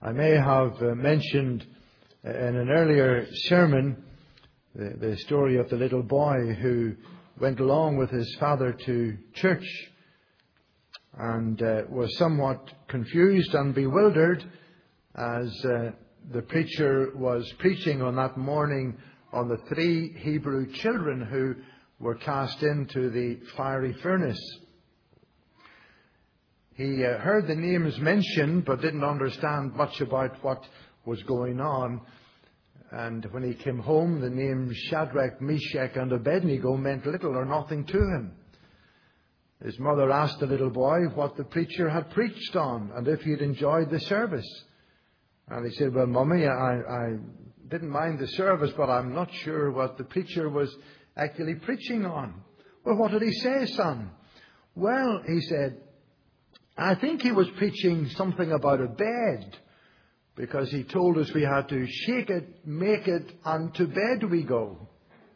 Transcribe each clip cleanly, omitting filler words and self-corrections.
I may have mentioned in an earlier sermon the story of the little boy who went along with his father to church and was somewhat confused and bewildered as the preacher was preaching on that morning on the 3 Hebrew children who were cast into the fiery furnace. He heard the names mentioned but didn't understand much about what was going on. And when he came home, the names Shadrach, Meshach and Abednego meant little or nothing to him. His mother asked the little boy what the preacher had preached on and if he had enjoyed the service. And he said, "Well, Mummy, I didn't mind the service, but I'm not sure what the preacher was actually preaching on." "Well, what did he say, son?" "Well," he said, "I think he was preaching something about a bed, because he told us we had to shake it, make it, and to bed we go."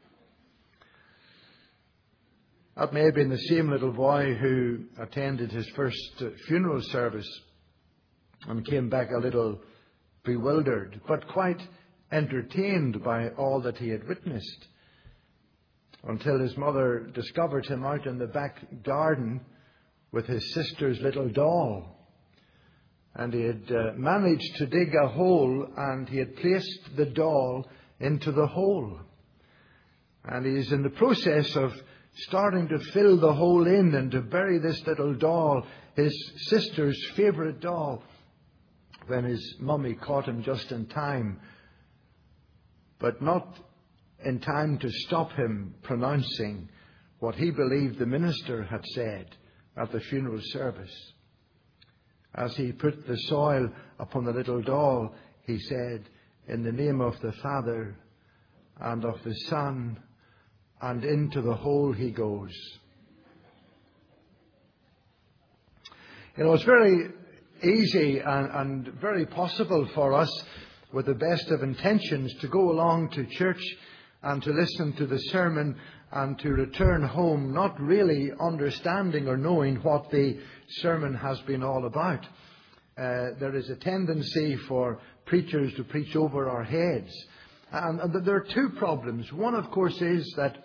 That may have been the same little boy who attended his first funeral service and came back a little bewildered, but quite entertained by all that he had witnessed, until his mother discovered him out in the back garden with his sister's little doll. And he had managed to dig a hole, and he had placed the doll into the hole. And he is in the process of starting to fill the hole in and to bury this little doll, his sister's favourite doll, when his mummy caught him just in time, but not in time to stop him pronouncing what he believed the minister had said at the funeral service. As he put the soil upon the little doll, he said, "In the name of the Father and of the Son, and into the hole he goes." You know, it's very easy and very possible for us, with the best of intentions, to go along to church and to listen to the sermon and to return home not really understanding or knowing what the sermon has been all about. There is a tendency for preachers to preach over our heads. And there are 2 problems. One, of course, is that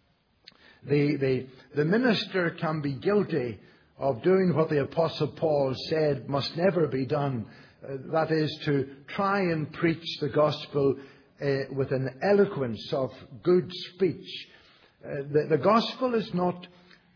the minister can be guilty of doing what the Apostle Paul said must never be done. That is, to try and preach the gospel with an eloquence of good speech. The gospel is not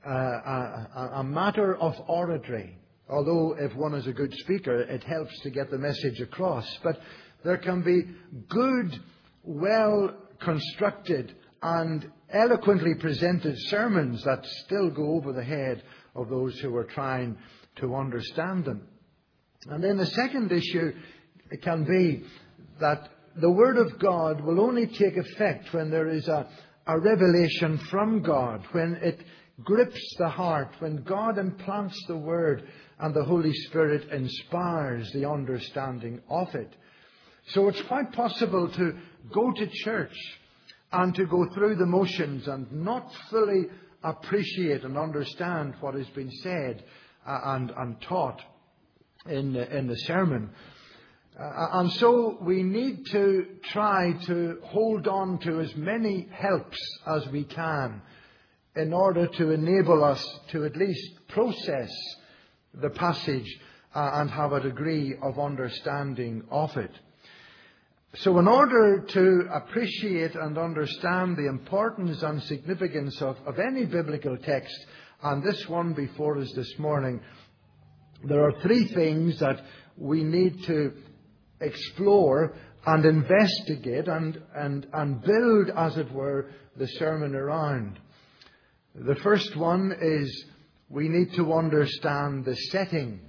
a matter of oratory, although if one is a good speaker, it helps to get the message across. But there can be good, well-constructed and eloquently presented sermons that still go over the head of those who are trying to understand them. And then the second issue can be that the Word of God will only take effect when there is a revelation from God, when it grips the heart, when God implants the Word and the Holy Spirit inspires the understanding of it. So it's quite possible to go to church and to go through the motions and not fully appreciate and understand what has been said and taught in the sermon. And so we need to try to hold on to as many helps as we can in order to enable us to at least process the passage and have a degree of understanding of it. So in order to appreciate and understand the importance and significance of any biblical text, and this one before us this morning, there are 3 things that we need to explore and investigate and build, as it were, the sermon around. The first one is we need to understand the setting.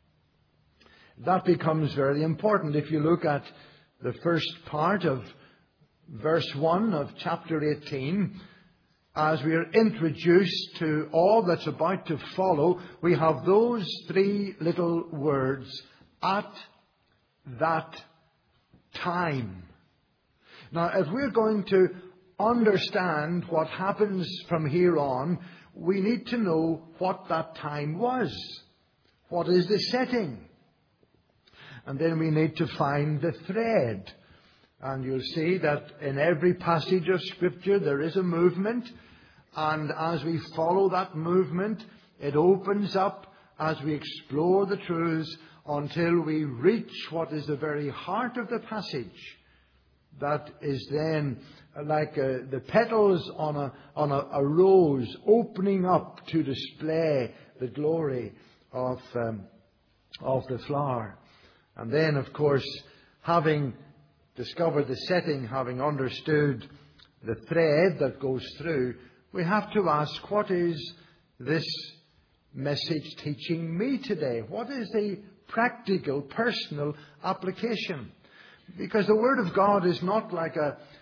That becomes very important. If you look at the first part of verse 1 of chapter 18, as we are introduced to all that's about to follow, we have those 3 little words, at that time. Now, if we're going to understand what happens from here on, we need to know what that time was. What is the setting? And then we need to find the thread. And you'll see that in every passage of Scripture there is a movement. And as we follow that movement, it opens up as we explore the truths until we reach what is the very heart of the passage. That is then like the petals on a rose opening up to display the glory of the flower. And then, of course, having discovered the setting, having understood the thread that goes through, we have to ask, what is this message teaching me today? What is the practical, personal application? Because the Word of God is not like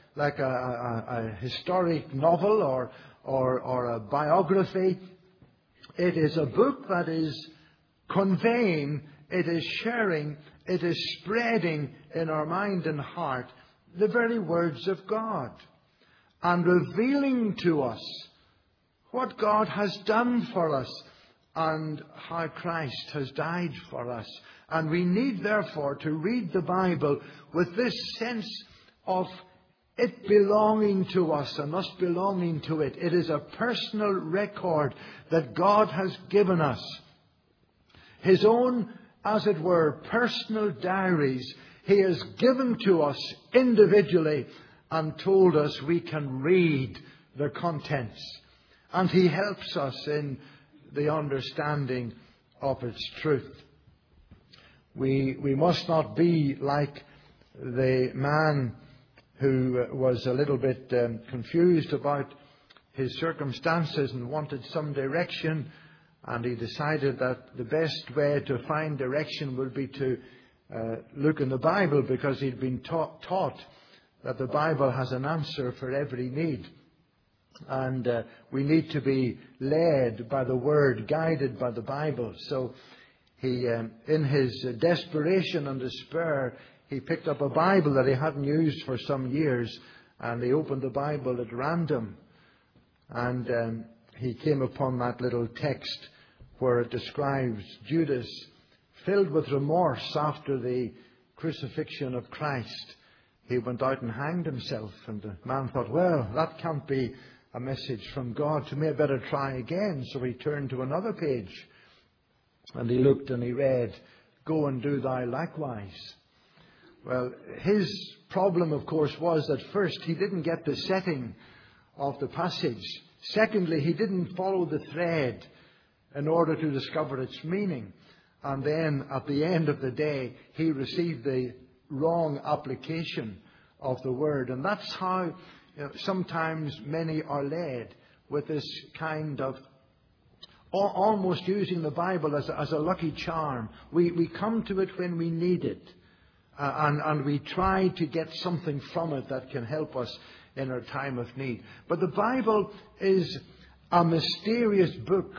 a historic novel or a biography. It is a book that is conveying, it is sharing, it is spreading in our mind and heart the very words of God and revealing to us what God has done for us and how Christ has died for us. And we need, therefore, to read the Bible with this sense of it belonging to us and us belonging to it. It is a personal record that God has given us. His own, as it were, personal diaries He has given to us individually and told us we can read the contents. And He helps us in the understanding of its truth. We must not be like the man who was a little bit confused about his circumstances and wanted some direction, and he decided that the best way to find direction would be to look in the Bible, because he'd been taught that the Bible has an answer for every need. And we need to be led by the Word, guided by the Bible. So he, in his desperation and despair, he picked up a Bible that he hadn't used for some years, and he opened the Bible at random. And he came upon that little text where it describes Judas, filled with remorse after the crucifixion of Christ. He went out and hanged himself. And the man thought, well, that can't be a message from God to me. I better try again. So he turned to another page. And he looked and he read, "Go and do thou likewise." Well, his problem, of course, was that first, he didn't get the setting of the passage. Secondly, he didn't follow the thread in order to discover its meaning. And then, at the end of the day, he received the wrong application of the Word. And that's how sometimes many are led, with this kind of almost using the Bible as a lucky charm. We come to it when we need it. And we try to get something from it that can help us in our time of need. But the Bible is a mysterious book.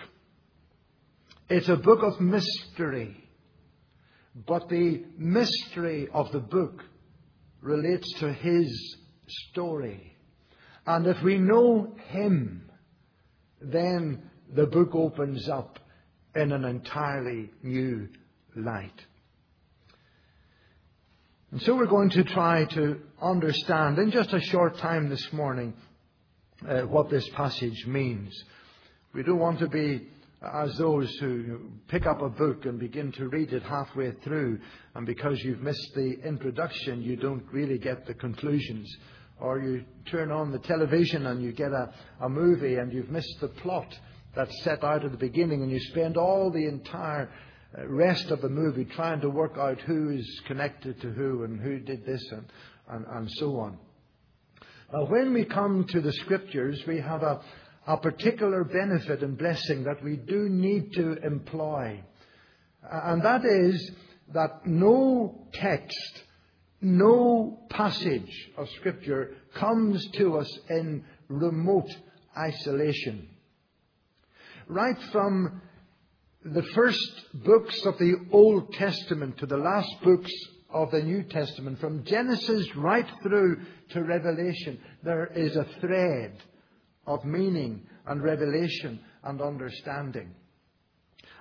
It's a book of mystery. But the mystery of the book relates to His story. And if we know Him, then the book opens up in an entirely new light. And so we're going to try to understand in just a short time this morning what this passage means. We don't want to be as those who pick up a book and begin to read it halfway through, and because you've missed the introduction, you don't really get the conclusions. Or you turn on the television and you get a movie and you've missed the plot that's set out at the beginning, and you spend all the entire rest of the movie trying to work out who is connected to who and who did this and so on. Now, when we come to the Scriptures, we have a particular benefit and blessing that we do need to employ. And that is that no text, no passage of Scripture comes to us in remote isolation. Right from the first books of the Old Testament to the last books of the New Testament, from Genesis right through to Revelation, there is a thread of meaning and revelation and understanding.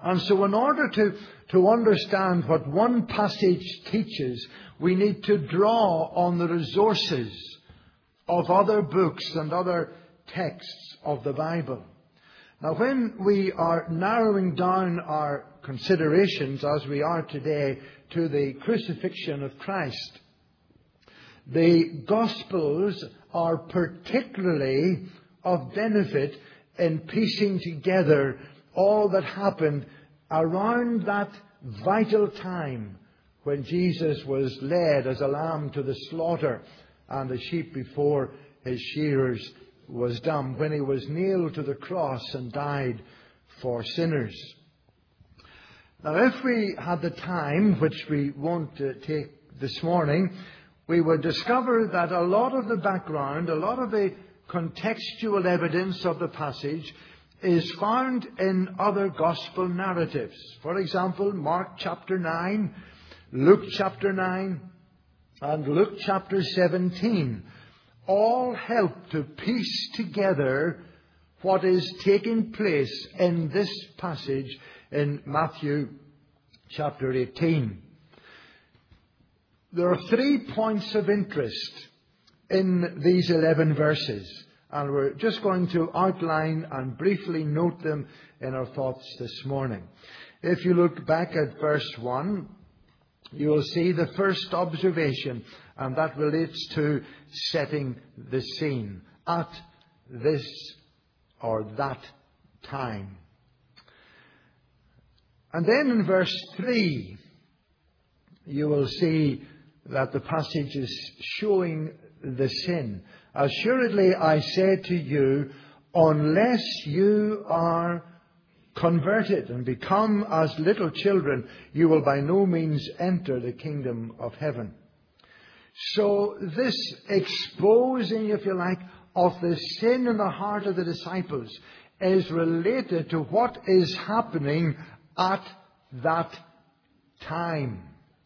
And so in order to understand what one passage teaches, we need to draw on the resources of other books and other texts of the Bible. Now, when we are narrowing down our considerations, as we are today, to the crucifixion of Christ, the Gospels are particularly of benefit in piecing together all that happened around that vital time when Jesus was led as a lamb to the slaughter and a sheep before his shearers was dumb, when he was nailed to the cross and died for sinners. Now, if we had the time, which we won't take this morning, we would discover that a lot of the background, a lot of the contextual evidence of the passage is found in other gospel narratives. For example, Mark chapter 9, Luke chapter 9, and Luke chapter 17 all help to piece together what is taking place in this passage in Matthew chapter 18. There are 3 points of interest in these 11 verses, and we're just going to outline and briefly note them in our thoughts this morning. If you look back at verse 1, you will see the first observation, and that relates to setting the scene at this or that time. And then in verse 3, you will see that the passage is showing the sin. Assuredly, I say to you, unless you are converted and become as little children, you will by no means enter the kingdom of heaven. So this exposing, if you like, of the sin in the heart of the disciples is related to what is happening at that time.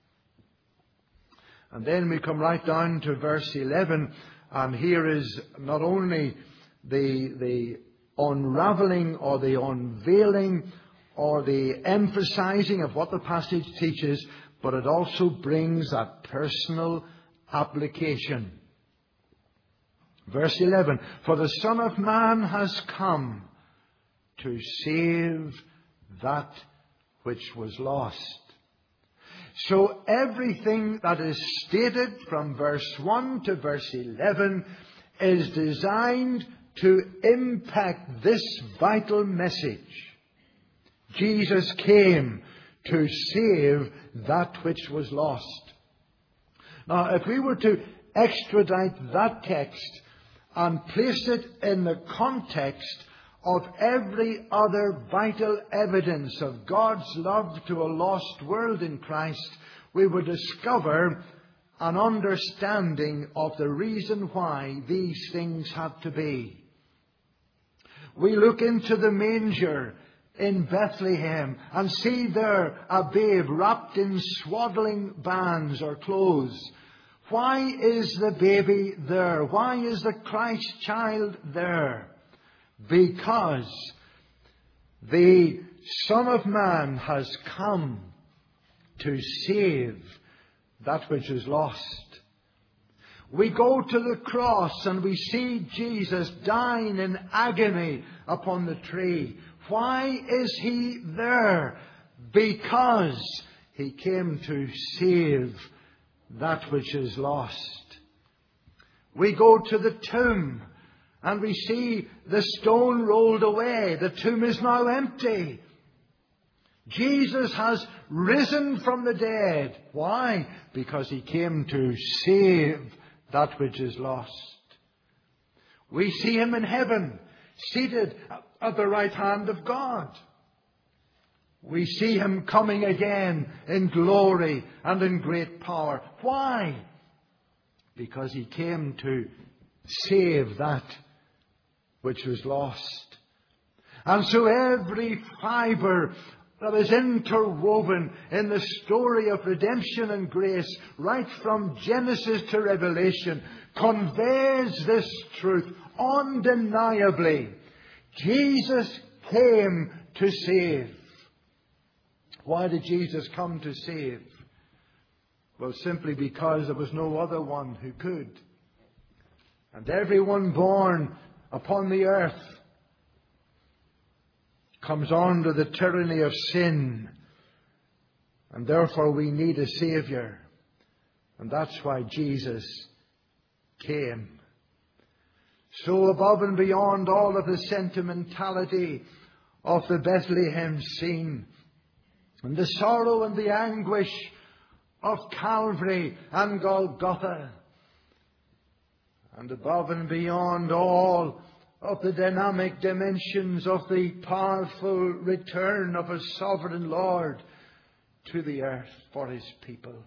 And then we come right down to verse 11, and here is not only the unraveling or the unveiling or the emphasizing of what the passage teaches, but it also brings that personal application. Verse 11, for the Son of Man has come to save that which was lost. So everything that is stated from verse 1 to verse 11 is designed to impact this vital message. Jesus came to save that which was lost. Now, if we were to extradite that text and place it in the context of every other vital evidence of God's love to a lost world in Christ, we would discover an understanding of the reason why these things had to be. We look into the manger in Bethlehem and see there a babe wrapped in swaddling bands or clothes. Why is the baby there? Why is the Christ child there? Because the Son of Man has come to save that which is lost. We go to the cross and we see Jesus dying in agony upon the tree. Why is he there? Because he came to save that which is lost. We go to the tomb and we see the stone rolled away. The tomb is now empty. Jesus has risen from the dead. Why? Because he came to save that which is lost. We see him in heaven, seated at the right hand of God. We see him coming again in glory and in great power. Why? Because he came to save that which was lost. And so every fibre that is interwoven in the story of redemption and grace, right from Genesis to Revelation, conveys this truth undeniably. Jesus came to save. Why did Jesus come to save? Well, simply because there was no other one who could. And everyone born upon the earth comes under the tyranny of sin. And therefore we need a Saviour. And that's why Jesus came. So above and beyond all of the sentimentality of the Bethlehem scene, and the sorrow and the anguish of Calvary and Golgotha, and above and beyond all of the dynamic dimensions of the powerful return of a sovereign Lord to the earth for His people,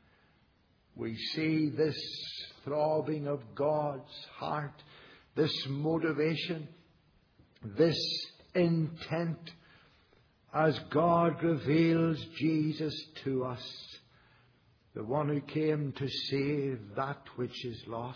we see this throbbing of God's heart, this motivation, this intent, as God reveals Jesus to us, the one who came to save that which is lost.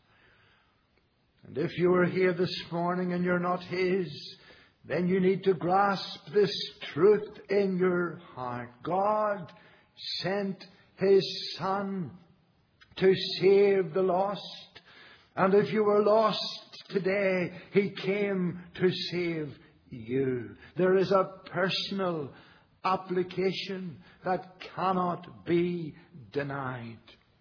And if you are here this morning and you're not His, then you need to grasp this truth in your heart. God sent His Son to save the lost. And if you were lost today, He came to save you. There is a personal application that cannot be denied.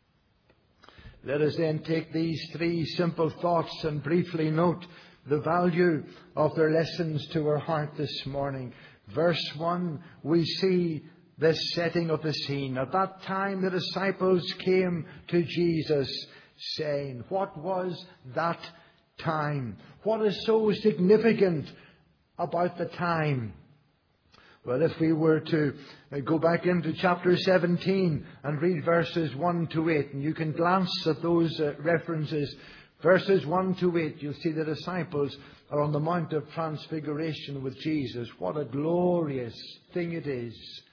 Let us then take these three simple thoughts and briefly note the value of their lessons to our heart this morning. Verse 1, we see this setting of the scene. At that time the disciples came to Jesus saying, what was that time? What is so significant about the time? Well, if we were to go back into chapter 17 and read verses 1 to 8, and you can glance at those references, verses 1 to 8, you'll see the disciples are on the Mount of Transfiguration with Jesus. What a glorious thing it is.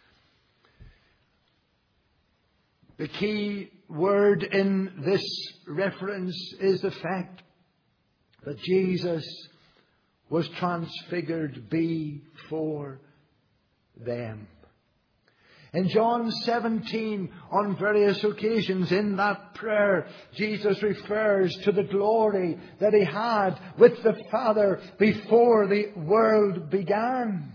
The key word in this reference is the fact that Jesus was transfigured before them. In John 17, on various occasions in that prayer, Jesus refers to the glory that He had with the Father before the world began.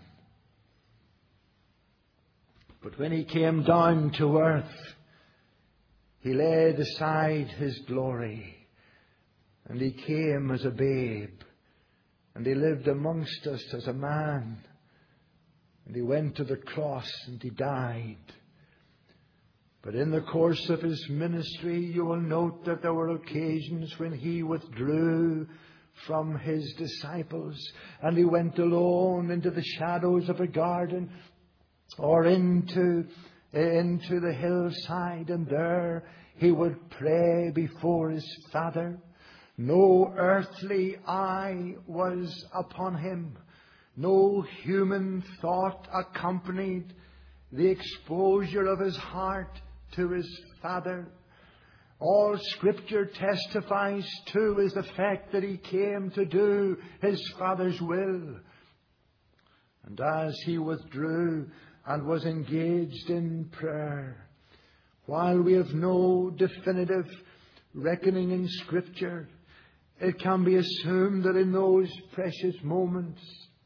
But when He came down to earth, He laid aside His glory, and He came as a babe, and He lived amongst us as a man, and He went to the cross and He died. But in the course of His ministry, you will note that there were occasions when He withdrew from His disciples, and He went alone into the shadows of a garden or into the hillside, and there He would pray before His Father. No earthly eye was upon Him. No human thought accompanied the exposure of His heart to His Father. All Scripture testifies to is the fact that He came to do His Father's will. And as He withdrew and was engaged in prayer, while we have no definitive reckoning in Scripture, it can be assumed that in those precious moments,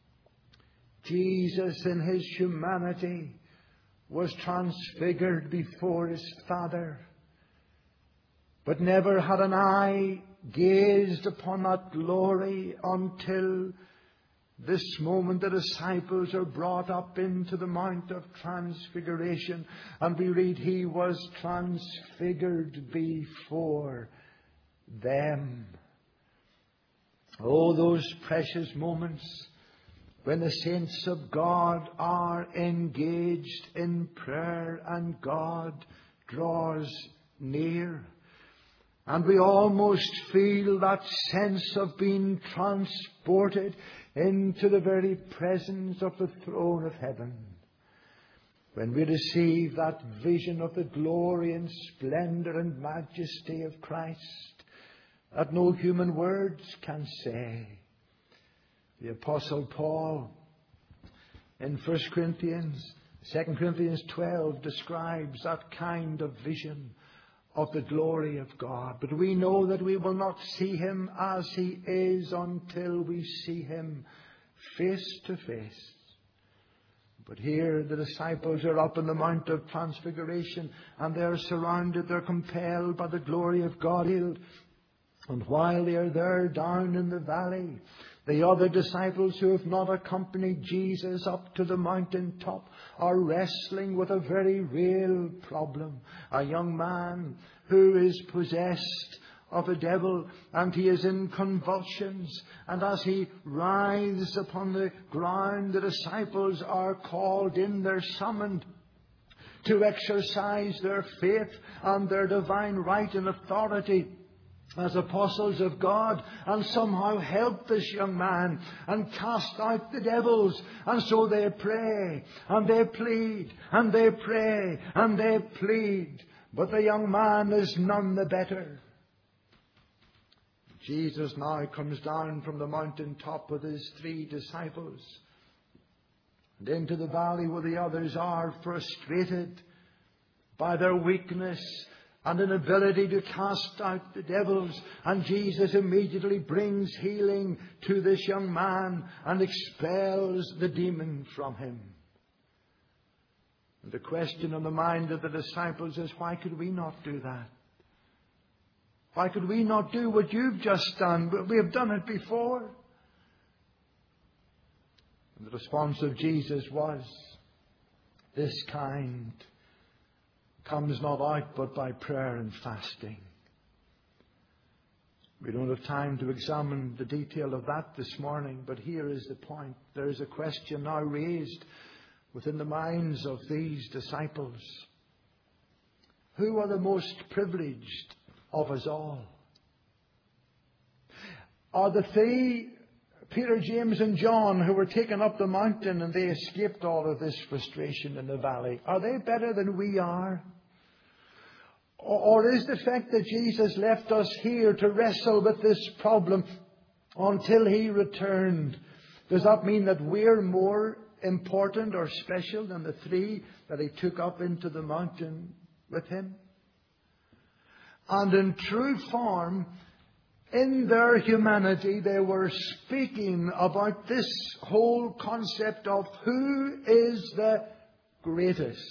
Jesus in His humanity was transfigured before His Father. But never had an eye gazed upon that glory until this moment the disciples are brought up into the Mount of Transfiguration, and we read He was transfigured before them. Oh, those precious moments when the saints of God are engaged in prayer and God draws near. And we almost feel that sense of being transported into the very presence of the throne of heaven, when we receive that vision of the glory and splendor and majesty of Christ that no human words can say. The Apostle Paul in 1 Corinthians 2 Corinthians 12 describes that kind of vision of the glory of God. But we know that we will not see Him as He is until we see Him face to face. But here the disciples are up in the Mount of Transfiguration, and they're surrounded, they're compelled by the glory of God. And while they are there down in the valley, the other disciples who have not accompanied Jesus up to the mountaintop are wrestling with a very real problem. A young man who is possessed of a devil, and he is in convulsions. And as he writhes upon the ground, the disciples are called in, they're summoned to exercise their faith and their divine right and authority as apostles of God, and somehow help this young man and cast out the devils. And so they pray and they plead and they pray and they plead, but the young man is none the better. Jesus now comes down from the mountaintop with his 3 disciples and into the valley where the others are, frustrated by their weakness and inability to cast out the devils. And Jesus immediately brings healing to this young man and expels the demon from him. And the question on the mind of the disciples is, why could we not do that? Why could we not do what you've just done? We have done it before. And the response of Jesus was, this kind comes not out but by prayer and fasting. We don't have time to examine the detail of that this morning, but here is the point. There is a question now raised within the minds of these disciples. Who are the most privileged of us all? Are the 3, Peter, James and John, who were taken up the mountain and they escaped all of this frustration in the valley, are they better than we are? Or is the fact that Jesus left us here to wrestle with this problem until He returned, does that mean that we're more important or special than the 3 that He took up into the mountain with Him? And in true form, in their humanity, they were speaking about this whole concept of who is the greatest.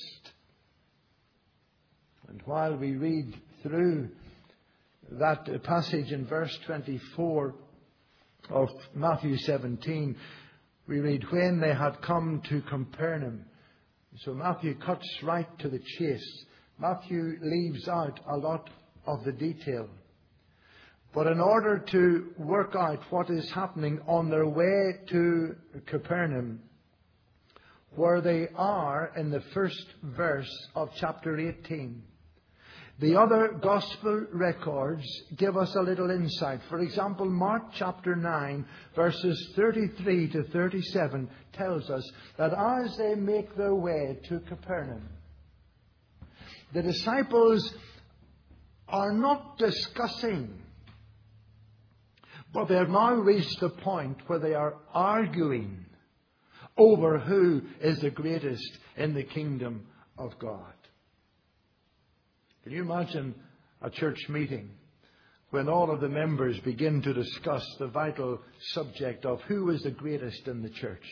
And while we read through that passage in verse 24 of Matthew 17, we read, when they had come to Capernaum. So Matthew cuts right to the chase. Matthew leaves out a lot of the detail. But in order to work out what is happening on their way to Capernaum, where they are in the first verse of chapter 18, the other gospel records give us a little insight. For example, Mark chapter 9, verses 33 to 37 tells us that as they make their way to Capernaum, the disciples are not discussing, but they have now reached the point where they are arguing over who is the greatest in the kingdom of God. Can you imagine a church meeting when all of the members begin to discuss the vital subject of who is the greatest in the church?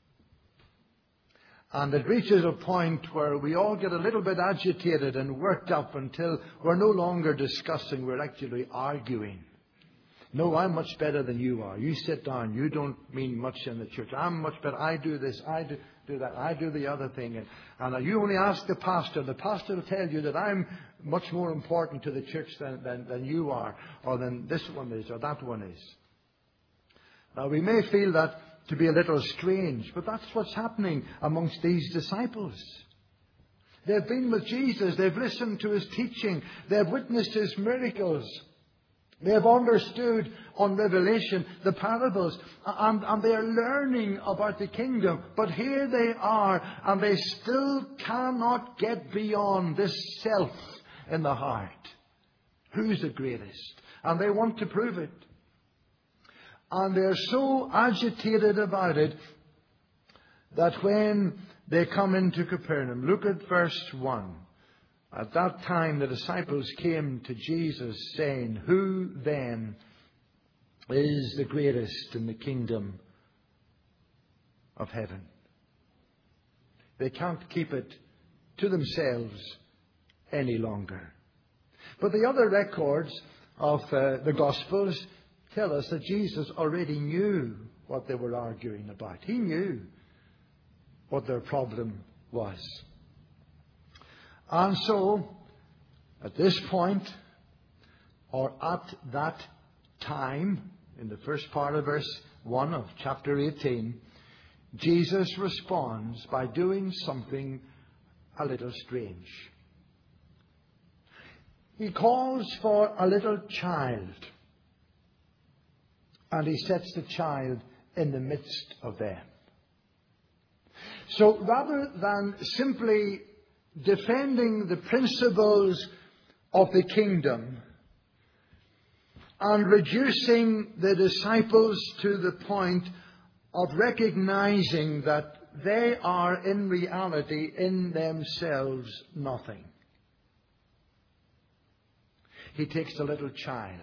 And it reaches a point where we all get a little bit agitated and worked up until we're no longer discussing, we're actually arguing. No, I'm much better than you are. You sit down. You don't mean much in the church. I'm much better. I do this. I do that. I do the other thing. And you only ask the pastor. The pastor will tell you that I'm much more important to the church than you are, or than this one is, or that one is. Now, we may feel that to be a little strange, but that's what's happening amongst these disciples. They've been with Jesus. They've listened to His teaching. They've witnessed His miracles. They have understood on revelation the parables, and they are learning about the kingdom. But here they are, and they still cannot get beyond this self in the heart. Who's the greatest? And they want to prove it. And they're so agitated about it that when they come into Capernaum. Look at verse 1. At that time the disciples came to Jesus saying, "Who then is the greatest in the kingdom of heaven?" They can't keep it to themselves any longer. But the other records of the Gospels tell us that Jesus already knew what they were arguing about. He knew what their problem was. And so, at this point, or at that time, in the first part of verse 1 of chapter 18, Jesus responds by doing something a little strange. He calls for a little child, and he sets the child in the midst of them. So rather than simply defending the principles of the kingdom and reducing the disciples to the point of recognizing that they are in reality in themselves nothing, he takes a little child.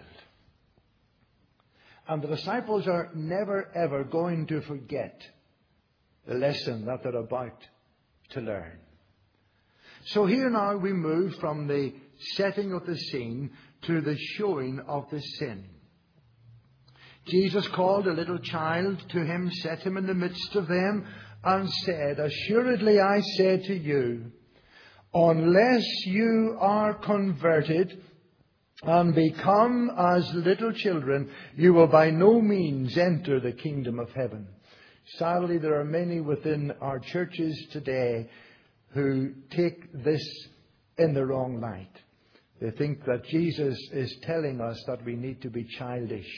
And the disciples are never ever going to forget the lesson that they're about to learn. So here now we move from the setting of the scene to the showing of the sin. Jesus called a little child to him, set him in the midst of them, and said, "Assuredly I say to you, unless you are converted and become as little children, you will by no means enter the kingdom of heaven." Sadly, there are many within our churches today who take this in the wrong light. They think that Jesus is telling us that we need to be childish.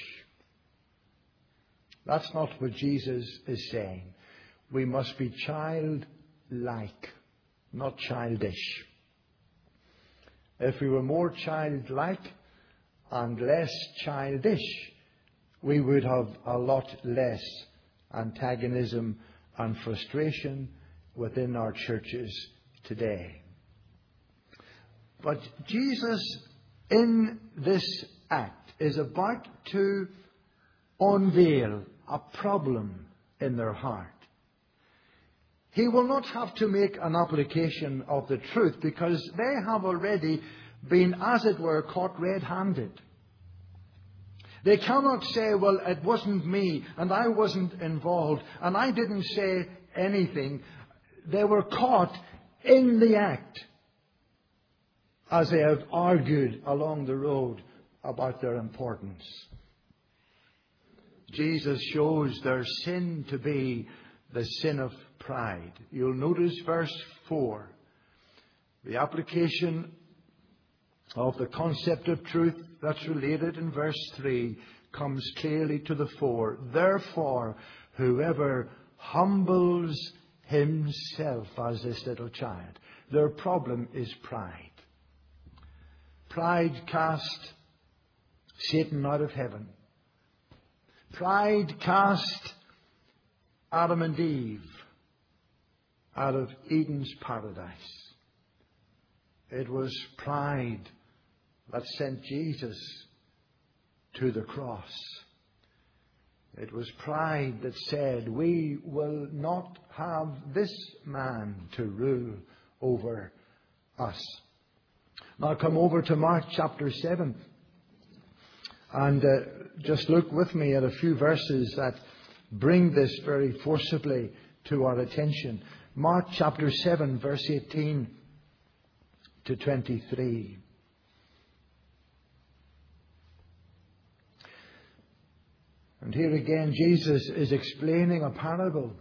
That's not what Jesus is saying. We must be childlike, not childish. If we were more childlike and less childish, we would have a lot less antagonism and frustration within our churches today. But Jesus, in this act, is about to unveil a problem in their heart. He will not have to make an application of the truth because they have already been, as it were, caught red-handed. They cannot say, "Well, it wasn't me, and I wasn't involved, and I didn't say anything." They were caught in the act as they have argued along the road about their importance. Jesus shows their sin to be the sin of pride. You'll notice verse 4. The application of the concept of truth that's related in verse 3 comes clearly to the fore. "Therefore, whoever humbles himself as this little child." Their problem is pride. Pride cast Satan out of heaven. Pride cast Adam and Eve out of Eden's paradise. It was pride that sent Jesus to the cross. It was pride that said, "We will not have this man to rule over us." Now come over to Mark chapter 7 and just look with me at a few verses that bring this very forcibly to our attention. Mark chapter 7, verse 18 to 23. And here again, Jesus is explaining a parable.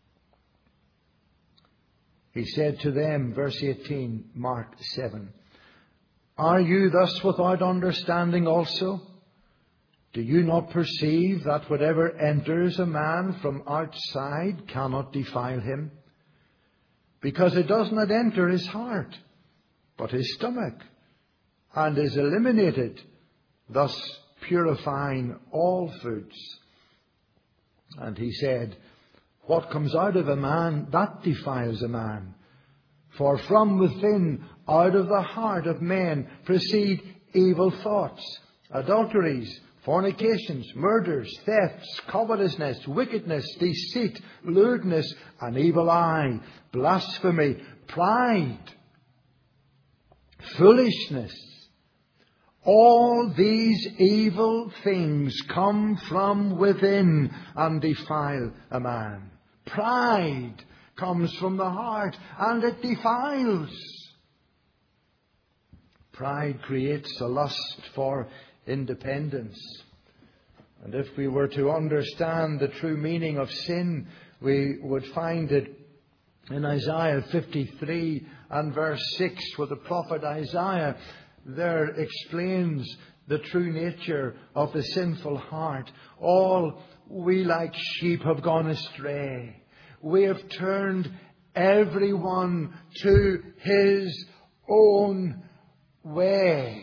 He said to them, verse 18, Mark 7, "Are you thus without understanding also? Do you not perceive that whatever enters a man from outside cannot defile him? Because it does not enter his heart, but his stomach, and is eliminated, thus purifying all foods." And he said, What comes out of a man, that defiles a man. For from within, out of the heart of men, proceed evil thoughts, adulteries, fornications, murders, thefts, covetousness, wickedness, deceit, lewdness, an evil eye, blasphemy, pride, foolishness. All these evil things come from within and defile a man. Pride comes from the heart and it defiles. Pride creates a lust for independence. And if we were to understand the true meaning of sin, we would find it in Isaiah 53 and verse 6, where the prophet Isaiah there explains the true nature of the sinful heart. All we like sheep have gone astray. We have turned everyone to his own way.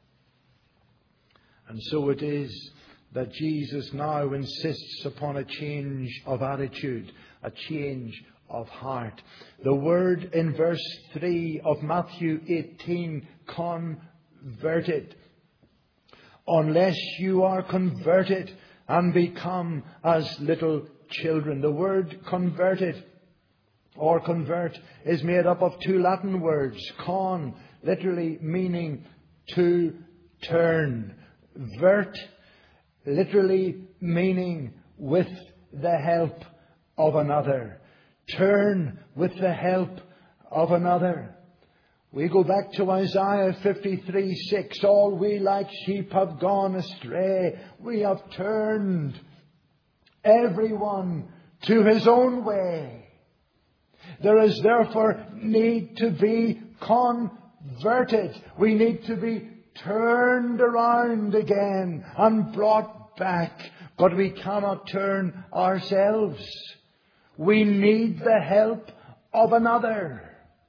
And so it is that Jesus now insists upon a change of attitude, a change of heart. The word in verse 3 of Matthew 18, converted. Unless you are converted and become as little children. The word converted or convert is made up of two Latin words. Con, literally meaning to turn. Vert, literally meaning with the help of another. Turn with the help of another. We go back to Isaiah 53:6. All we like sheep have gone astray. We have turned everyone to his own way. There is therefore need to be converted. We need to be turned around again and brought back. But we cannot turn ourselves. We need the help of another.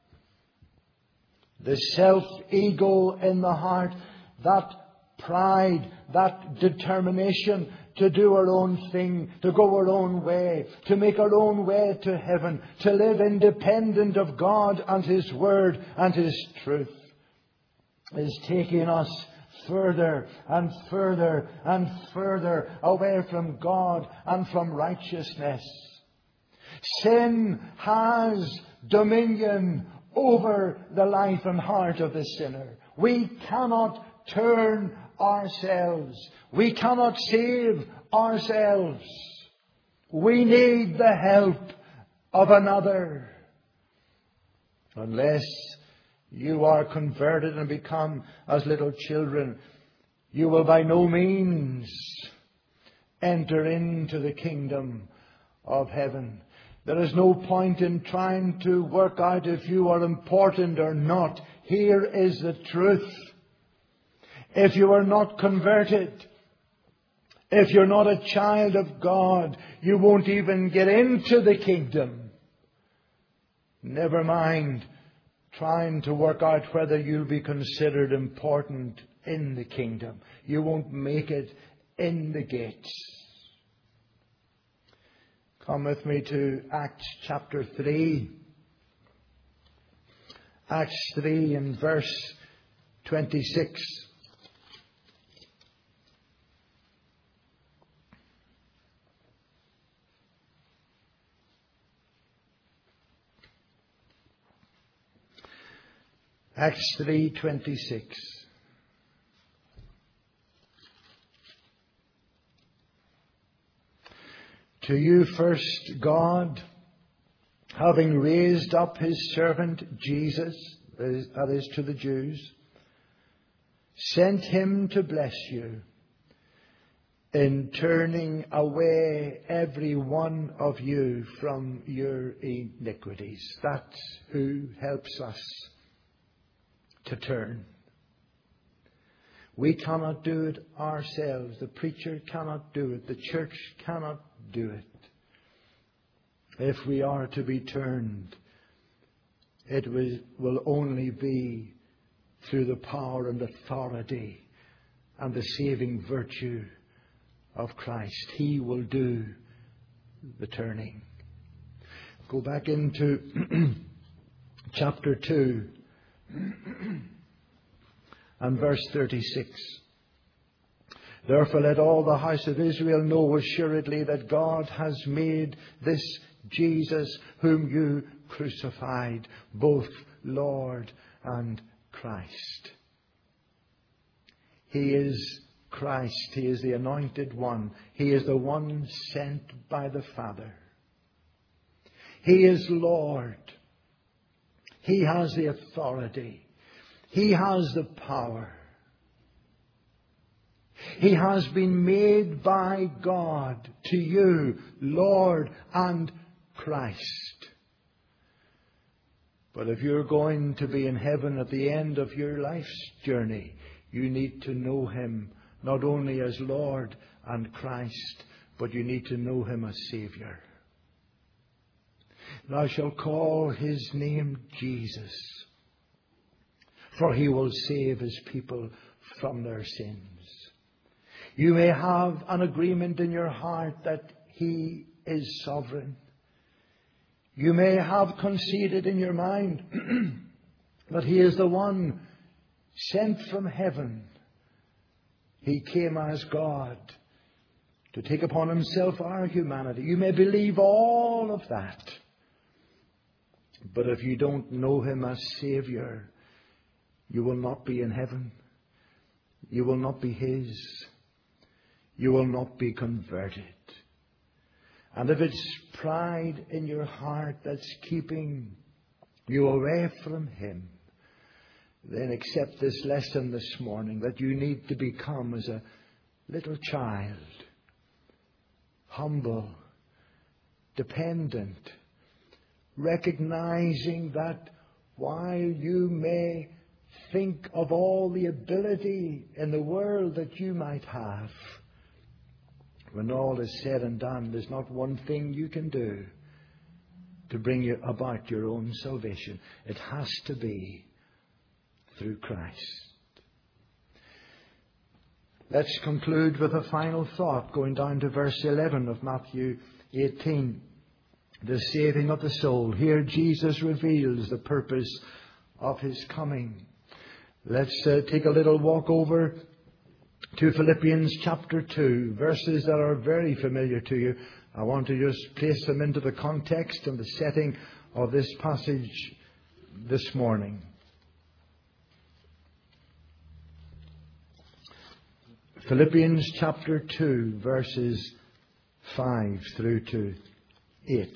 The self-ego in the heart, that pride, that determination to do our own thing, to go our own way, to make our own way to heaven, to live independent of God and His Word and His truth, is taking us further and further and further away from God and from righteousness. Sin has dominion over the life and heart of the sinner. We cannot turn ourselves. We cannot save ourselves. We need the help of another. Unless you are converted and become as little children, you will by no means enter into the kingdom of heaven. There is no point in trying to work out if you are important or not. Here is the truth. If you are not converted, if you're not a child of God, you won't even get into the kingdom. Never mind trying to work out whether you'll be considered important in the kingdom. You won't make it in the gates. Come with me to Acts chapter 3. Acts 3 and verse 26. Acts 3:26. To you first God, having raised up His servant Jesus, that is to the Jews, sent Him to bless you in turning away every one of you from your iniquities. That's who helps us to turn. We cannot do it ourselves. The preacher cannot do it. The church cannot do it. If we are to be turned, it will only be through the power and authority and the saving virtue of Christ. He will do the turning. Go back into chapter 2 and verse 36. Therefore let all the house of Israel know assuredly that God has made this Jesus whom you crucified, both Lord and Christ. He is Christ. He is the anointed one. He is the one sent by the Father. He is Lord. He has the authority. He has the power. He has been made by God to you, Lord and Christ. But if you're going to be in heaven at the end of your life's journey, you need to know Him not only as Lord and Christ, but you need to know Him as Saviour. Thou shalt call His name Jesus, for He will save His people from their sins. You may have an agreement in your heart that He is sovereign. You may have conceded in your mind that He is the one sent from heaven. He came as God to take upon Himself our humanity. You may believe all of that. But if you don't know Him as Saviour, you will not be in heaven. You will not be His. You will not be converted. And if it's pride in your heart that's keeping you away from Him, then accept this lesson this morning that you need to become as a little child, humble, dependent, recognizing that while you may think of all the ability in the world that you might have, when all is said and done, there's not one thing you can do to bring you about your own salvation. It has to be through Christ. Let's conclude with a final thought, going down to verse 11 of Matthew 18. The saving of the soul. Here Jesus reveals the purpose of His coming. Let's take a little walk over to Philippians chapter 2, verses that are very familiar to you. I want to just place them into the context and the setting of this passage this morning. Philippians chapter 2, verses 5 through to 8.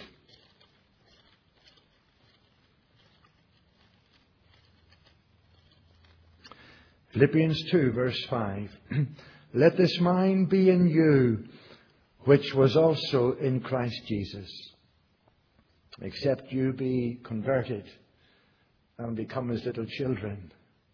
Philippians 2, verse 5. Let this mind be in you, which was also in Christ Jesus, except you be converted and become as little children.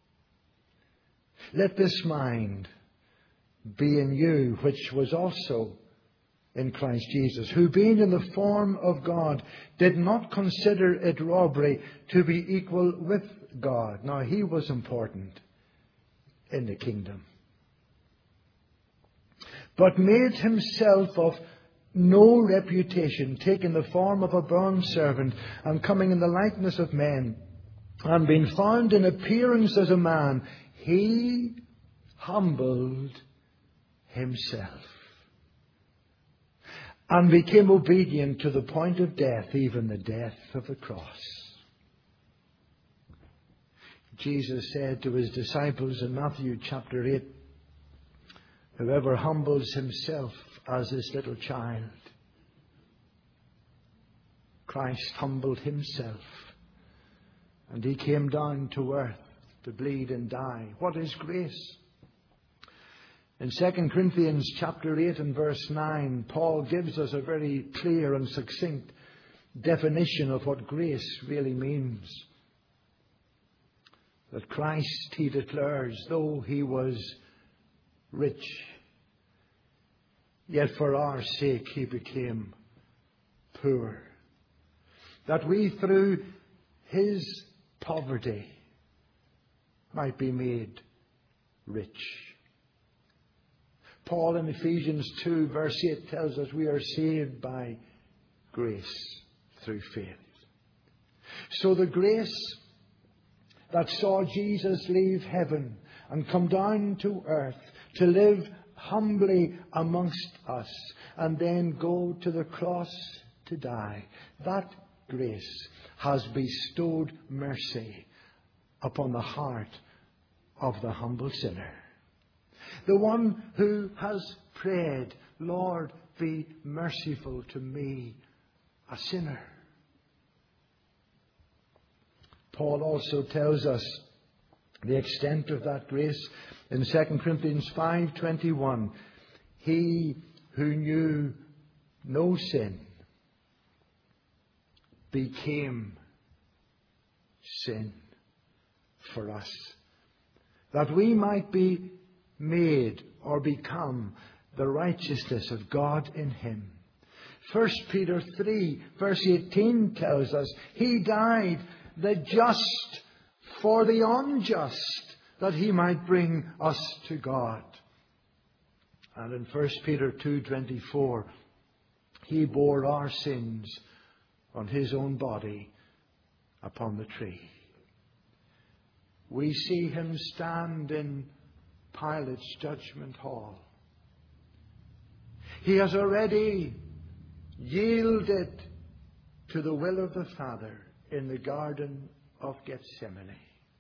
Let this mind be in you, which was also in Christ Jesus, who being in the form of God, did not consider it robbery to be equal with God. Now, He was important in the kingdom, but made Himself of no reputation, taking the form of a bondservant, and coming in the likeness of men, and being found in appearance as a man, He humbled Himself and became obedient to the point of death, even the death of the cross. Jesus said to His disciples in Matthew chapter 8, whoever humbles himself as this little child, Christ humbled Himself, and He came down to earth to bleed and die. What is grace? In 2 Corinthians chapter 8 and verse 9, Paul gives us a very clear and succinct definition of what grace really means. That Christ, he declares, though He was rich, yet for our sake He became poor, that we through His poverty might be made rich. Paul in Ephesians 2 verse 8 tells us we are saved by grace through faith. So the grace that saw Jesus leave heaven and come down to earth to live humbly amongst us and then go to the cross to die, that grace has bestowed mercy upon the heart of the humble sinner. The one who has prayed, Lord, be merciful to me, a sinner. Paul also tells us the extent of that grace in 2 Corinthians 5:21. He who knew no sin became sin for us, that we might be made or become the righteousness of God in Him. 1 Peter 3 verse 18 tells us He died, the just for the unjust, that He might bring us to God. And in 1 Peter 2:24, He bore our sins on His own body upon the tree. We see Him stand in Pilate's judgment hall. He has already yielded to the will of the Father in the Garden of Gethsemane.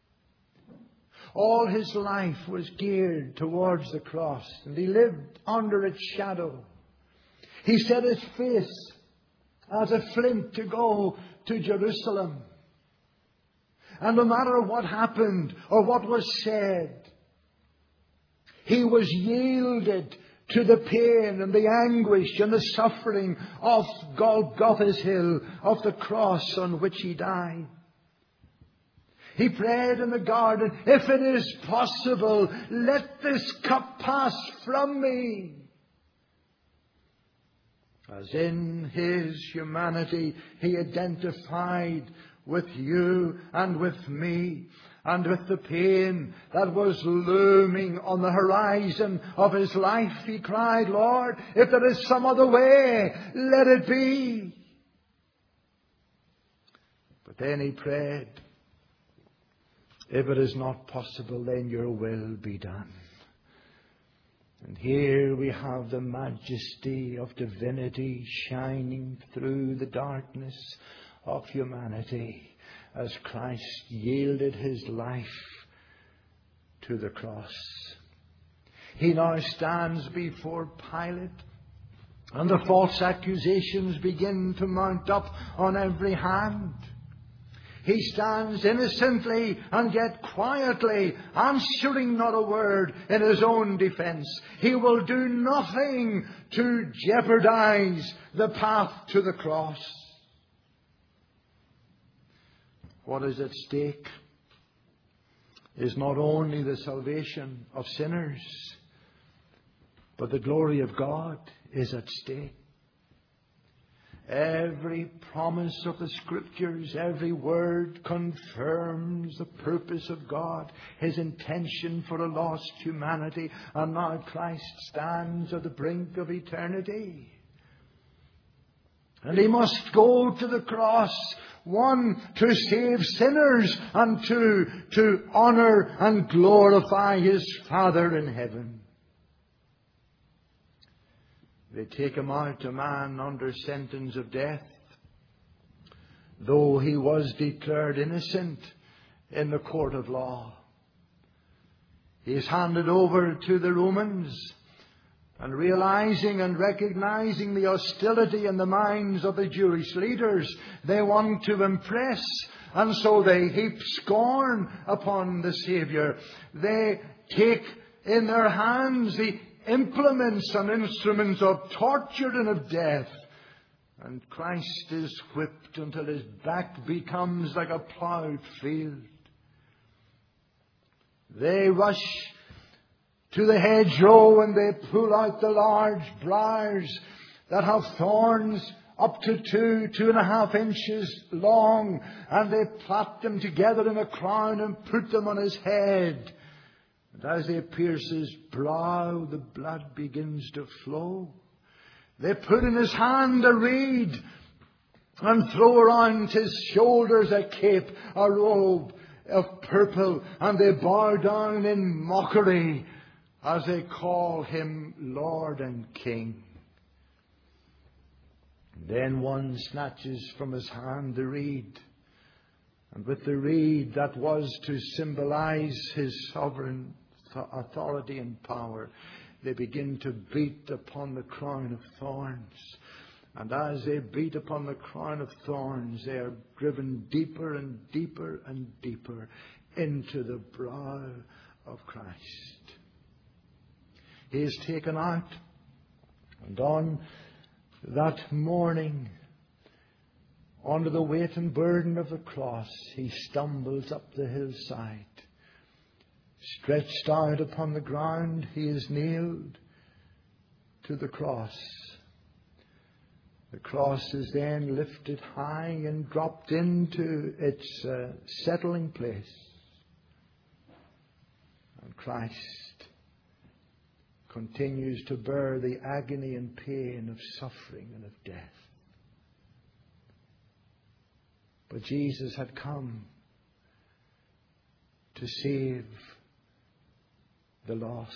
All His life was geared towards the cross, and He lived under its shadow. He set His face as a flint to go to Jerusalem. And no matter what happened or what was said, He was yielded to the pain and the anguish and the suffering of Golgotha's hill, of the cross on which He died. He prayed in the garden, if it is possible, let this cup pass from me. As in His humanity, He identified with you and with me, and with the pain that was looming on the horizon of His life. He cried, Lord, if there is some other way, let it be. But then He prayed, if it is not possible, then your will be done. And here we have the majesty of divinity shining through the darkness of humanity as Christ yielded His life to the cross. He now stands before Pilate, and the false accusations begin to mount up on every hand. He stands innocently and yet quietly, answering not a word in His own defense. He will do nothing to jeopardize the path to the cross. What is at stake is not only the salvation of sinners, but the glory of God is at stake. Every promise of the Scriptures, every word confirms the purpose of God, His intention for a lost humanity. And now Christ stands at the brink of eternity. And He must go to the cross, one, to save sinners, and two, to honor and glorify His Father in heaven. They take Him out, a man under sentence of death, though he was declared innocent in the court of law. He is handed over to the Romans, and realizing and recognizing the hostility in the minds of the Jewish leaders, they want to impress, and so they heap scorn upon the Saviour. They take in their hands the implements and instruments of torture and of death. And Christ is whipped until His back becomes like a ploughed field. They rush to the hedgerow and they pull out the large briars that have thorns up to 2.5 inches long, and they plait them together in a crown and put them on His head. And as they pierce His brow, the blood begins to flow. They put in His hand a reed, and throw around his shoulders a cape, a robe of purple, and they bow down in mockery as they call him Lord and King. Then one snatches from his hand the reed, and with the reed that was to symbolize his sovereign authority and power, they begin to beat upon the crown of thorns. And as they beat upon the crown of thorns, they are driven deeper and deeper and deeper into the brow of Christ. He is taken out, and on that morning, under the weight and burden of the cross, he stumbles up the hillside. Stretched out upon the ground, he is nailed to the cross. The cross is then lifted high and dropped into its settling place. And Christ continues to bear the agony and pain of suffering and of death. But Jesus had come to save the lost.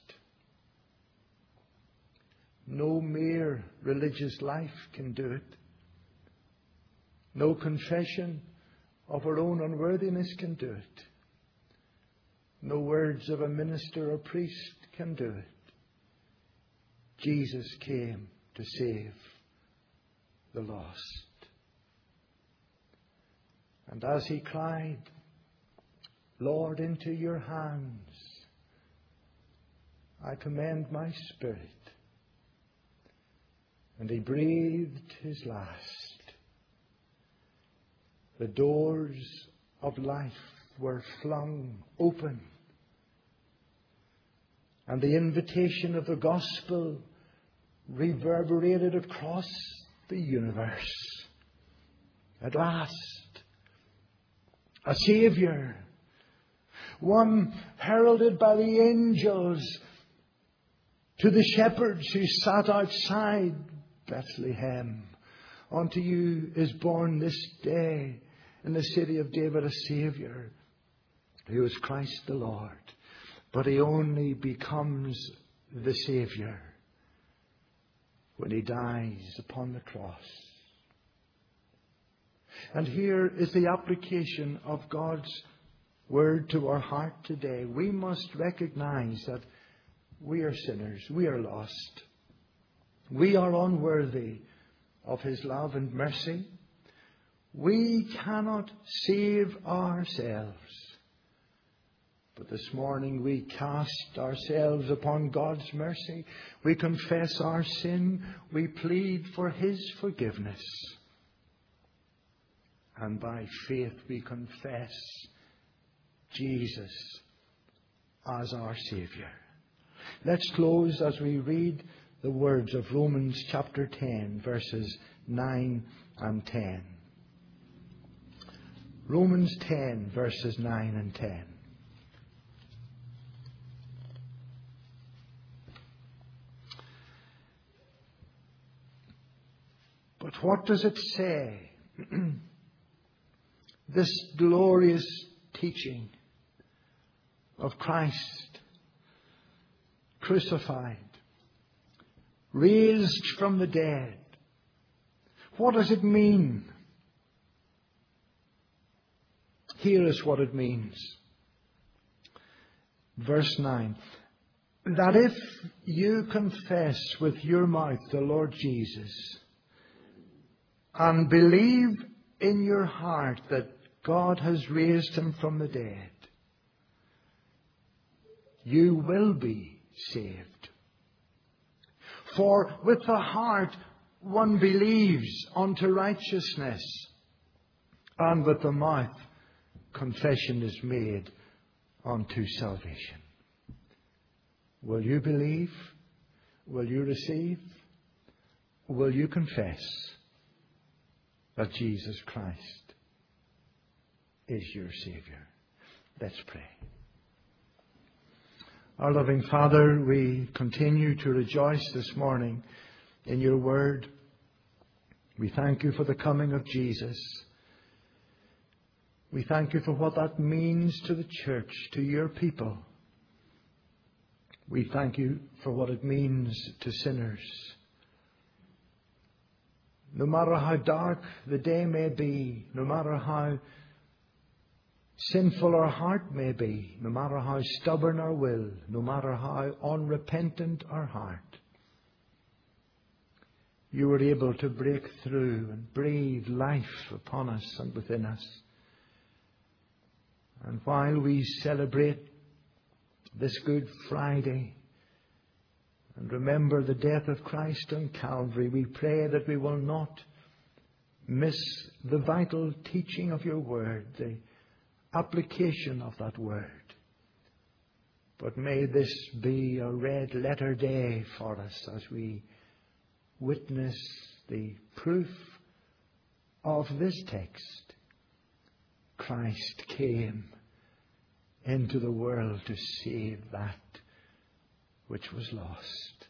No mere religious life can do it. No confession of our own unworthiness can do it. No words of a minister or priest can do it. Jesus came to save the lost. And as he cried, Lord, into your hands I commend my spirit. And he breathed his last. The doors of life were flung open. And the invitation of the gospel reverberated across the universe. At last, a Saviour, one heralded by the angels to the shepherds who sat outside Bethlehem. Unto you is born this day in the city of David a Saviour, who is Christ the Lord. But he only becomes the Saviour when he dies upon the cross. And here is the application of God's word to our heart today. We must recognize that we are sinners. We are lost. We are unworthy of his love and mercy. We cannot save ourselves. But this morning we cast ourselves upon God's mercy. We confess our sin. We plead for his forgiveness. And by faith we confess Jesus as our Saviour. Let's close as we read the words of Romans chapter 10, verses 9 and 10. Romans 10, verses 9 and 10. But what does it say? This glorious teaching of Christ crucified, raised from the dead. What does it mean? Here is what it means. Verse 9. That if you confess with your mouth the Lord Jesus and believe in your heart that God has raised him from the dead, you will be saved. For with the heart one believes unto righteousness, and with the mouth confession is made unto salvation. Will you believe? Will you receive? Will you confess that Jesus Christ is your Saviour? Let's pray. Our loving Father, we continue to rejoice this morning in your word. We thank you for the coming of Jesus. We thank you for what that means to the church, to your people. We thank you for what it means to sinners. No matter how dark the day may be, no matter how sinful our heart may be, no matter how stubborn our will, no matter how unrepentant our heart, you were able to break through and breathe life upon us and within us. And while we celebrate this Good Friday and remember the death of Christ on Calvary, we pray that we will not miss the vital teaching of your word, the application of that word. But may this be a red letter day for us as we witness the proof of this text. Christ came into the world to save that which was lost.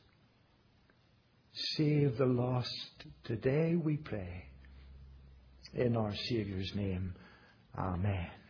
Save the lost today, we pray. In our Saviour's name, amen.